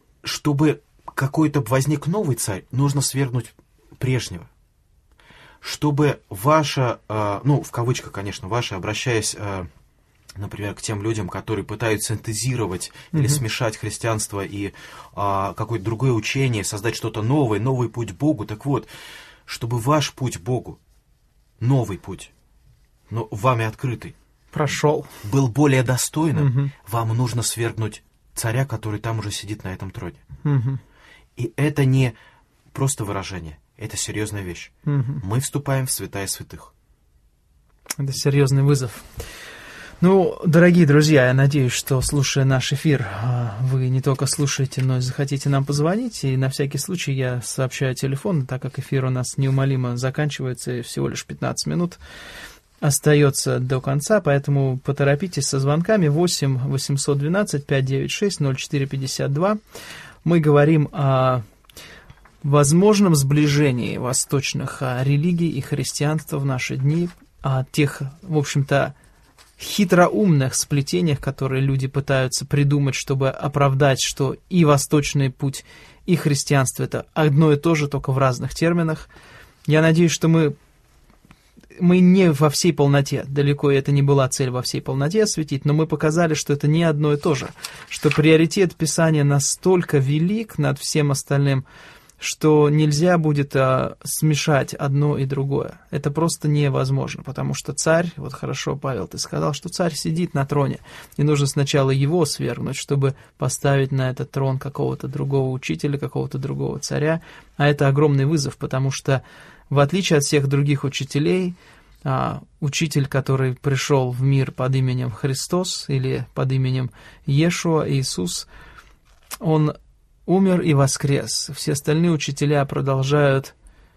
какой-то возник новый царь, нужно свергнуть прежнего. Чтобы ваша, в кавычках, конечно, ваша, обращаясь, например, к тем людям, которые пытаются синтезировать или смешать христианство и какое-то другое учение, создать что-то новое, новый путь к Богу, так вот, чтобы ваш путь к Богу, новый путь, но вами открытый, прошел, был более достойным, вам нужно свергнуть царя, который там уже сидит на этом троне. И это не просто выражение, это серьезная вещь. Мы вступаем в святая святых. Это серьезный вызов. Ну, дорогие друзья, я надеюсь, что, слушая наш эфир, вы не только слушаете, но и захотите нам позвонить. И на всякий случай я сообщаю телефон, так как эфир у нас неумолимо заканчивается, и всего лишь 15 минут остается до конца, поэтому поторопитесь со звонками. 8 812 596 0452. Мы говорим о возможном сближении восточных религий и христианства в наши дни, о тех, в общем-то, хитроумных сплетениях, которые люди пытаются придумать, чтобы оправдать, что и восточный путь, и христианство — это одно и то же, только в разных терминах. Я надеюсь, что мы не во всей полноте, далеко это не была цель во всей полноте осветить, но мы показали, что это не одно и то же, что приоритет Писания настолько велик над всем остальным, что нельзя будет смешать одно и другое. Это просто невозможно, потому что царь, вот хорошо, Павел, ты сказал, что царь сидит на троне, и нужно сначала его свергнуть, чтобы поставить на этот трон какого-то другого учителя, какого-то другого царя, а это огромный вызов, потому что в отличие от всех других учителей, учитель, который пришел в мир под именем Христос или под именем Иешуа, Иисус, он умер и воскрес. Все остальные учителя продолжают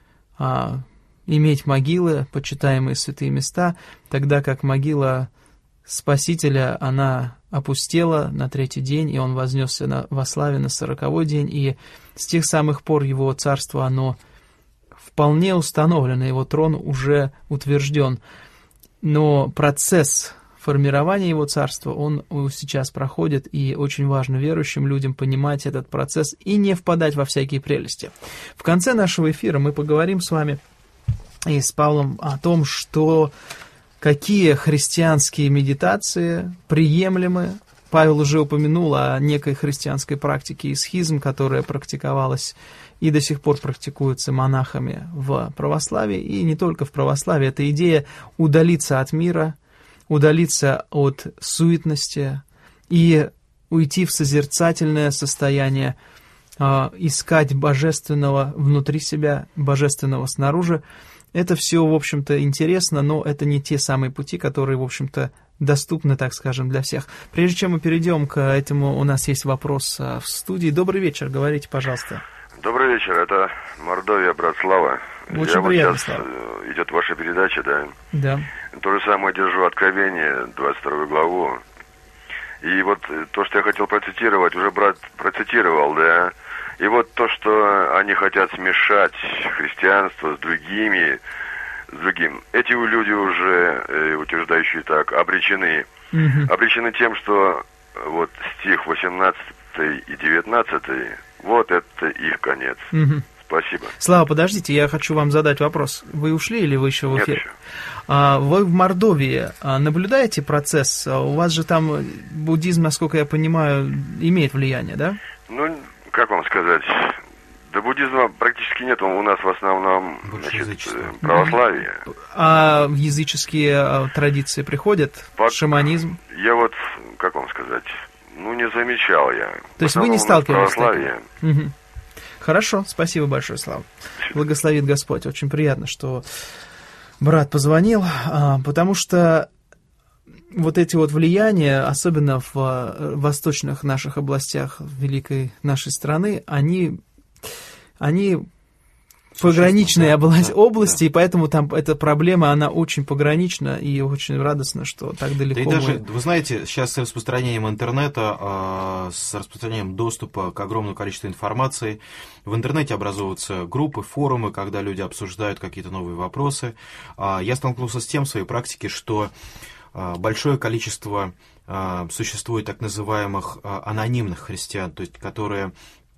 иметь могилы, почитаемые святые места, тогда как могила Спасителя, она опустела на 3-й день, и он вознесся во славе на 40-й день, и с тех самых пор его царство, оно вполне установлено, его трон уже утвержден. Но процесс формирования его царства, он сейчас проходит, и очень важно верующим людям понимать этот процесс и не впадать во всякие прелести. В конце нашего эфира мы поговорим с вами и с Павлом о том, какие христианские медитации приемлемы. Павел уже упомянул о некой христианской практике исхизм, которая практиковалась и до сих пор практикуется монахами в православии, и не только в православии. Это идея удалиться от мира, удалиться от суетности и уйти в созерцательное состояние, искать божественного внутри себя, божественного снаружи. Это все, в общем-то, интересно, но это не те самые пути, которые, в общем-то, доступны, так скажем, для всех. Прежде чем мы перейдем к этому, у нас есть вопрос в студии. Добрый вечер, говорите, пожалуйста. Добрый вечер, это Мордовия, брат Слава. Очень приятно, Слава. Идет ваша передача, да? Да. То же самое держу Откровение, 22 главу. И вот то, что я хотел процитировать, уже брат процитировал, да? И вот то, что они хотят смешать христианство с другими с другим. Эти люди уже, утверждающие так, обречены. Обречены тем, что вот стих 18 и 19, вот это их конец. Спасибо. Слава, подождите, я хочу вам задать вопрос. Вы ушли или вы еще в эфире? Нет, еще. Вы в Мордовии наблюдаете процесс? У вас же там буддизм, насколько я понимаю, имеет влияние, да? Ну, как вам сказать? Да буддизма практически нет, у нас в основном, значит, православие. А языческие традиции приходят? Шаманизм? Я вот, как вам сказать, ну, не замечал я. То есть вы не сталкивались с таким? Угу. Хорошо, спасибо большое, Слава. Благословит Господь. Очень приятно, что брат позвонил, потому что вот эти вот влияния, особенно в восточных наших областях великой нашей страны, они пограничные области, и поэтому там эта проблема, она очень погранична, и очень радостно, что так далеко. Да и даже, вы знаете, сейчас с распространением интернета, с распространением доступа к огромному количеству информации, в интернете образовываются группы, форумы, когда люди обсуждают какие-то новые вопросы. Я столкнулся с тем в своей практике, что большое количество существует так называемых анонимных христиан, то есть которые,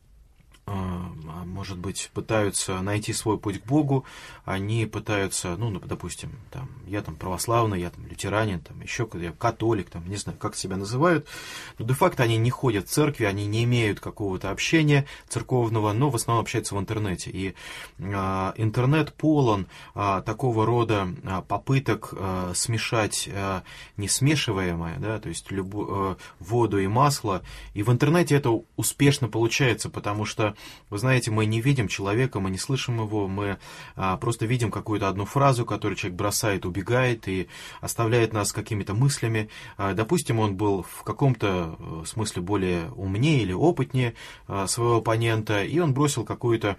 может быть, пытаются найти свой путь к Богу, они пытаются, ну, допустим, там, я там православный, я там лютеранин, там, еще я католик, там, не знаю, как себя называют, но де-факто они не ходят в церкви, они не имеют какого-то общения церковного, но в основном общаются в интернете. И интернет полон такого рода попыток смешать несмешиваемое, да, то есть воду и масло, и в интернете это успешно получается, потому что, вы знаете, мы не видим человека, мы не слышим его, мы просто видим какую-то одну фразу, которую человек бросает, убегает и оставляет нас какими-то мыслями. Допустим, он был в каком-то смысле более умнее или опытнее своего оппонента, и он бросил какую-то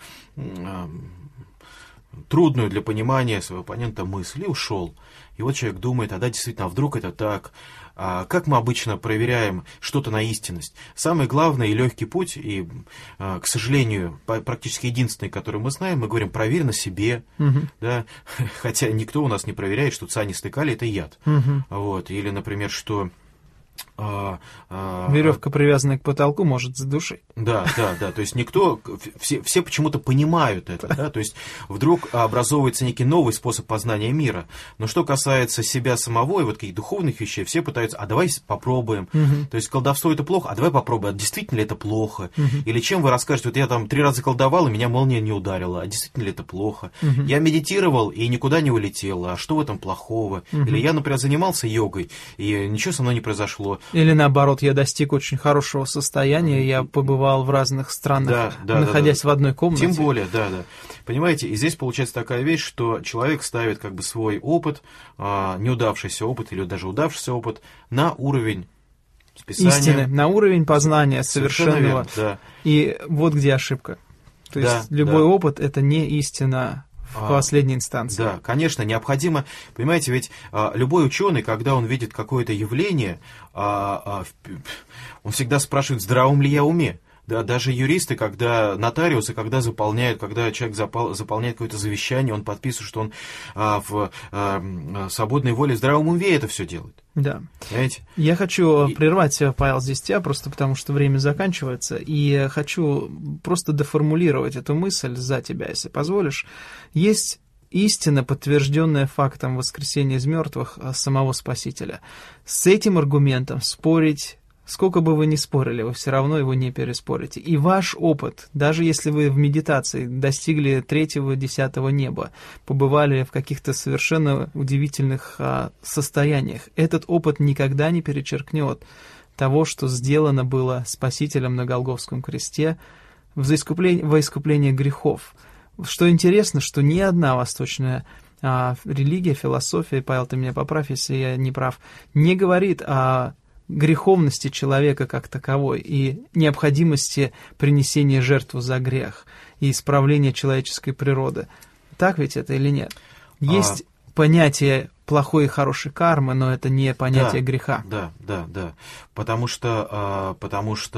трудную для понимания своего оппонента мысль и ушел. И вот человек думает, да, действительно, а вдруг это так? Как мы обычно проверяем что-то на истинность? Самый главный и легкий путь, и, к сожалению, практически единственный, который мы знаем, мы говорим, проверь на себе, да? Хотя никто у нас не проверяет, что цианистый калий – это яд. Вот. Или, например, что веревка, привязанная к потолку, может задушить. Да, то есть никто, все почему-то понимают это, да, то есть вдруг образовывается некий новый способ познания мира. Но что касается себя самого и вот каких духовных вещей, все пытаются, а давай попробуем. То есть колдовство это плохо, а давай попробуем, а действительно ли это плохо? Или чем вы расскажете, вот я там 3 раза колдовал, и меня молния не ударила, а действительно ли это плохо? Я медитировал и никуда не улетел, а что в этом плохого? Или я, например, занимался йогой, и ничего со мной не произошло. Или наоборот, я достиг очень хорошего состояния, я побывал в разных странах, находясь в одной комнате. Тем более, да. Понимаете, и здесь получается такая вещь, что человек ставит как бы свой опыт, неудавшийся опыт или даже удавшийся опыт, на уровень Писания. Истины, на уровень познания совершенного. Верно, да. И вот где ошибка. То есть любой опыт – это не истина в последней инстанции. Да, конечно, необходимо, понимаете, ведь любой ученый, когда он видит какое-то явление, он всегда спрашивает, в здравом ли я уме. Да, даже юристы, нотариусы, когда человек заполняет какое-то завещание, он подписывает, что он в свободной воле, в здравом уме это все делает. Да. Понимаете? Я хочу прервать, Павел, здесь тебя, просто потому что время заканчивается, и хочу просто деформулировать эту мысль за тебя, если позволишь. Есть истина, подтвержденная фактом воскресения из мертвых самого Спасителя. С этим аргументом спорить, сколько бы вы ни спорили, вы все равно его не переспорите. И ваш опыт, даже если вы в медитации достигли 3-10 неба, побывали в каких-то совершенно удивительных состояниях, этот опыт никогда не перечеркнет того, что сделано было Спасителем на Голгофском кресте во искупление грехов. Что интересно, что ни одна восточная религия, философия, Павел, ты меня поправь, если я не прав, не говорит о греховности человека как таковой и необходимости принесения жертвы за грех и исправления человеческой природы. Так ведь это или нет? Есть понятие плохой и хорошей кармы, но это не понятие греха. Да. Потому что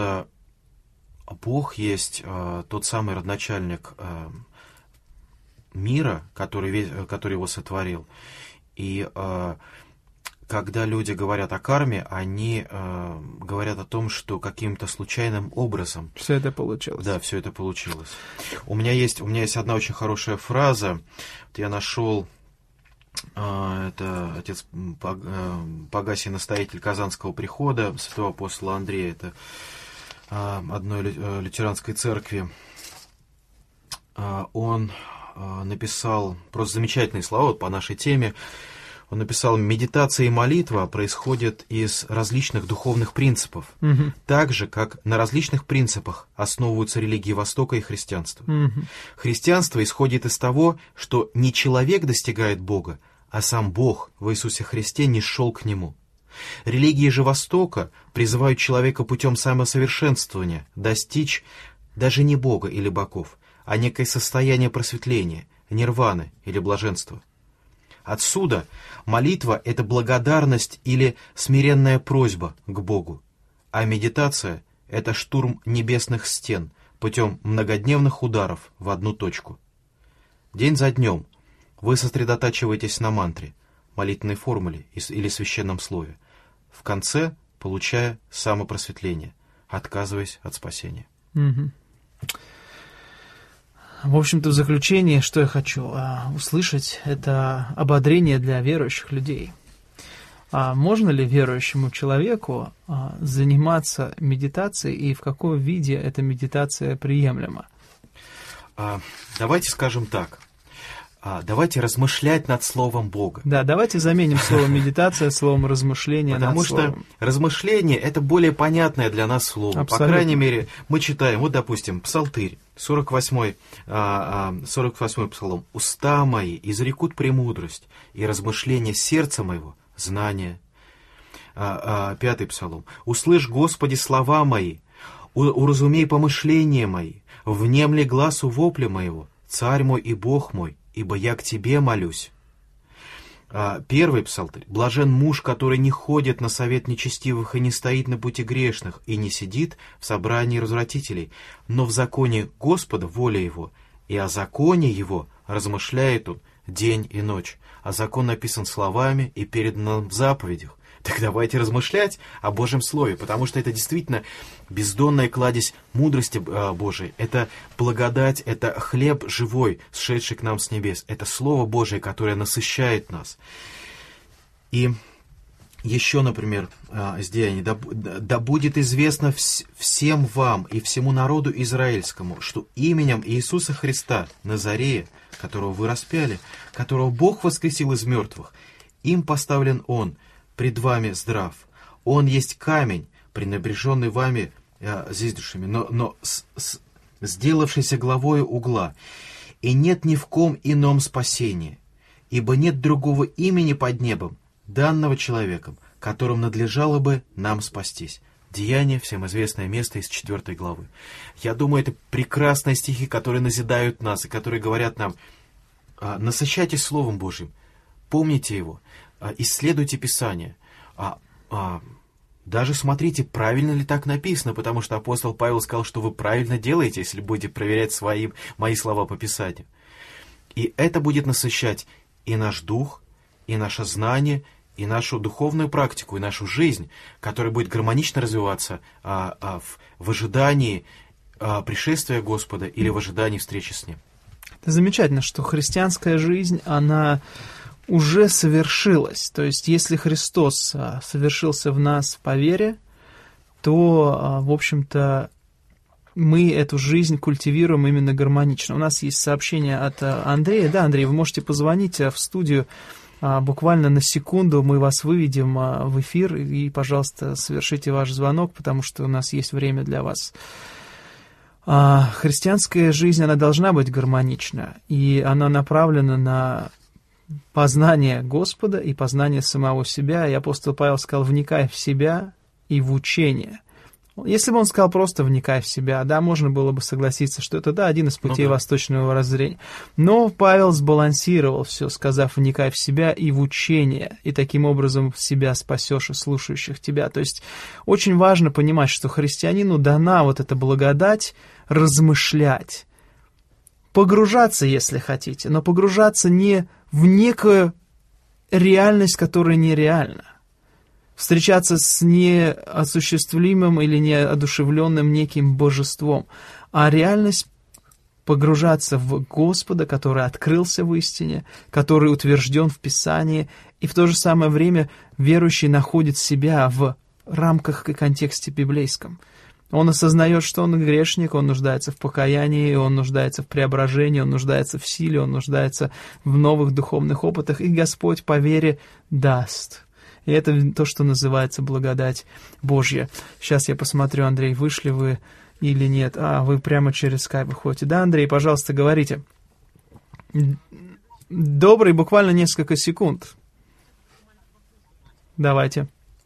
Бог есть тот самый родоначальник мира, который его сотворил. И когда люди говорят о карме, они говорят о том, что каким-то случайным образом все это получилось. Да, все это получилось. У меня есть одна очень хорошая фраза. Вот я нашел, это отец Пагассий, настоятель Казанского прихода, святого апостола Андрея, это одной лютеранской церкви. Он написал просто замечательные слова вот по нашей теме. Он написал: медитация и молитва происходят из различных духовных принципов, так же, как на различных принципах основываются религии Востока и христианство. Христианство исходит из того, что не человек достигает Бога, а сам Бог в Иисусе Христе нисшел к Нему. Религии же Востока призывают человека путем самосовершенствования достичь даже не Бога или богов, а некое состояние просветления, нирваны или блаженства. Отсюда молитва — это благодарность или смиренная просьба к Богу, а медитация — это штурм небесных стен путем многодневных ударов в одну точку. День за днем вы сосредотачиваетесь на мантре, молитвенной формуле или священном слове, в конце получая самопросветление, отказываясь от спасения. В общем-то, в заключение, что я хочу услышать, это ободрение для верующих людей. Можно ли верующему человеку заниматься медитацией, и в каком виде эта медитация приемлема? Давайте скажем так. Давайте размышлять над Словом Бога. Да, давайте заменим слово «медитация» словом «размышление». Потому что размышление — это более понятное для нас слово. Абсолютно. По крайней мере, мы читаем, вот, допустим, Псалтырь, 48-й псалом. «Уста мои изрекут премудрость, и размышления сердца моего — знание». 5-й псалом. «Услышь, Господи, слова мои, уразумей помышления мои, внемли гласу вопля моего, Царь мой и Бог мой, ибо я к Тебе молюсь». 1-й псалтырь. «Блажен муж, который не ходит на совет нечестивых и не стоит на пути грешных, и не сидит в собрании развратителей, но в законе Господа воля его, и о законе его размышляет он день и ночь. А закон написан словами и передан нам в заповедях». Так давайте размышлять о Божьем Слове, потому что это действительно бездонная кладезь мудрости Божией. Это благодать, это хлеб живой, сшедший к нам с небес. Это Слово Божие, которое насыщает нас. И еще, например, из Деяний: «Да будет известно всем вам и всему народу израильскому, что именем Иисуса Христа, Назарея, которого вы распяли, которого Бог воскресил из мертвых, им поставлен Он, пред вами здрав. Он есть камень, пренебреженный вами здесь душами, но сделавшийся главою угла. И нет ни в ком ином спасения, ибо нет другого имени под небом, данного человеком, которым надлежало бы нам спастись». Деяния, всем известное место из 4 главы. Я думаю, это прекрасные стихи, которые назидают нас и которые говорят нам: насыщайтесь Словом Божьим, помните его, исследуйте Писание, даже смотрите, правильно ли так написано, потому что апостол Павел сказал, что вы правильно делаете, если будете проверять мои слова по Писанию. И это будет насыщать и наш дух, и наше знание, и нашу духовную практику, и нашу жизнь, которая будет гармонично развиваться в ожидании пришествия Господа или в ожидании встречи с Ним. Это замечательно, что христианская жизнь, она уже совершилась. То есть, если Христос совершился в нас по вере, то, в общем-то, мы эту жизнь культивируем именно гармонично. У нас есть сообщение от Андрея. Да, Андрей, вы можете позвонить в студию. Буквально на секунду мы вас выведем в эфир, и, пожалуйста, совершите ваш звонок, потому что у нас есть время для вас. Христианская жизнь, она должна быть гармонична, и она направлена на познание Господа и познание самого себя. И апостол Павел сказал: вникай в себя и в учение. Если бы он сказал просто «вникай в себя», да, можно было бы согласиться, что это, да, один из путей восточного воззрения. Но Павел сбалансировал все, сказав «вникай в себя и в учение», и таким образом себя спасешь и слушающих тебя. То есть очень важно понимать, что христианину дана вот эта благодать размышлять. погружаться, если хотите, но погружаться не в некую реальность, которая нереальна. Встречаться с неосуществимым или неодушевленным неким божеством, а реальность погружаться в Господа, который открылся в истине, который утвержден в Писании, и в то же самое время верующий находит себя в рамках и контексте библейском. Он осознает, что он грешник, он нуждается в покаянии, он нуждается в преображении, он нуждается в силе, он нуждается в новых духовных опытах, и Господь по вере даст. И это то, что называется благодать Божья. Сейчас я посмотрю, Андрей, вышли вы или нет. Вы прямо через скайп выходите. Да, Андрей, пожалуйста, говорите. Добрый, буквально несколько секунд. Давайте.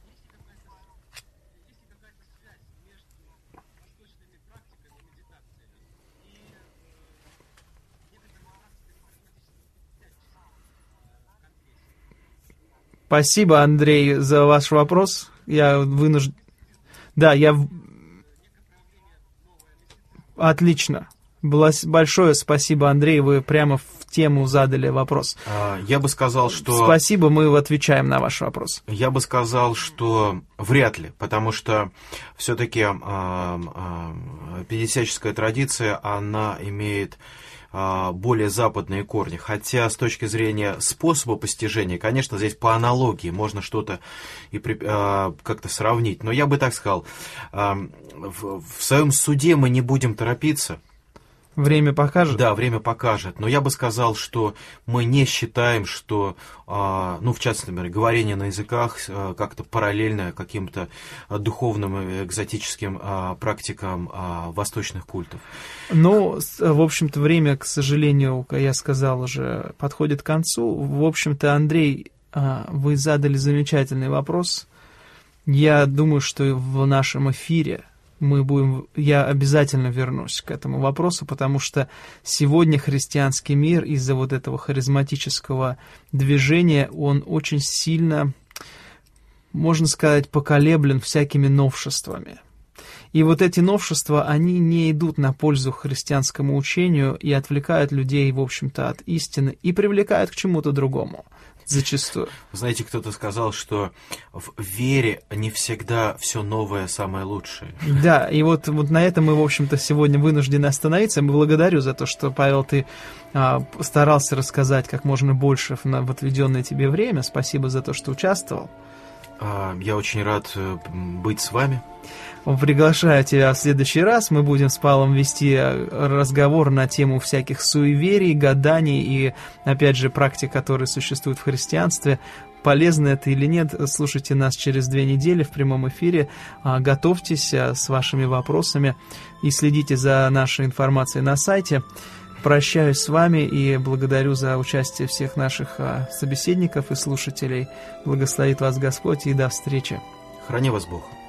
Спасибо, Андрей, за ваш вопрос. Я вынужден... Да, Отлично. Большое спасибо, Андрей, вы прямо в тему задали вопрос. Я бы сказал, что... Спасибо, мы отвечаем на ваш вопрос. Я бы сказал, что вряд ли, потому что все-таки пятидесяческая традиция, она имеет более западные корни. Хотя с точки зрения способа постижения, конечно, здесь по аналогии можно что-то и как-то сравнить. Но я бы так сказал, в своем суде мы не будем торопиться. Время покажет? Да, время покажет. Но я бы сказал, что мы не считаем, что, в частности, например, говорение на языках как-то параллельно каким-то духовным экзотическим практикам восточных культов. Ну, в общем-то, время, к сожалению, как я сказал уже, подходит к концу. В общем-то, Андрей, вы задали замечательный вопрос. Я думаю, что в нашем эфире я обязательно вернусь к этому вопросу, потому что сегодня христианский мир из-за вот этого харизматического движения, он очень сильно, можно сказать, поколеблен всякими новшествами. И вот эти новшества, они не идут на пользу христианскому учению и отвлекают людей, в общем-то, от истины и привлекают к чему-то другому. Зачастую. Знаете, кто-то сказал, что в вере не всегда все новое самое лучшее. Да, и вот на этом мы, в общем-то, сегодня вынуждены остановиться. Благодарю за то, что, Павел, ты старался рассказать как можно больше в отведенное тебе время. Спасибо за то, что участвовал. Я очень рад быть с вами. Приглашаю тебя в следующий раз. Мы будем с Павлом вести разговор на тему всяких суеверий, гаданий и, опять же, практик, которые существуют в христианстве. Полезно это или нет, слушайте нас через 2 недели в прямом эфире. Готовьтесь с вашими вопросами и следите за нашей информацией на сайте. Прощаюсь с вами и благодарю за участие всех наших собеседников и слушателей. Благословит вас Господь и до встречи. Храни вас Бог.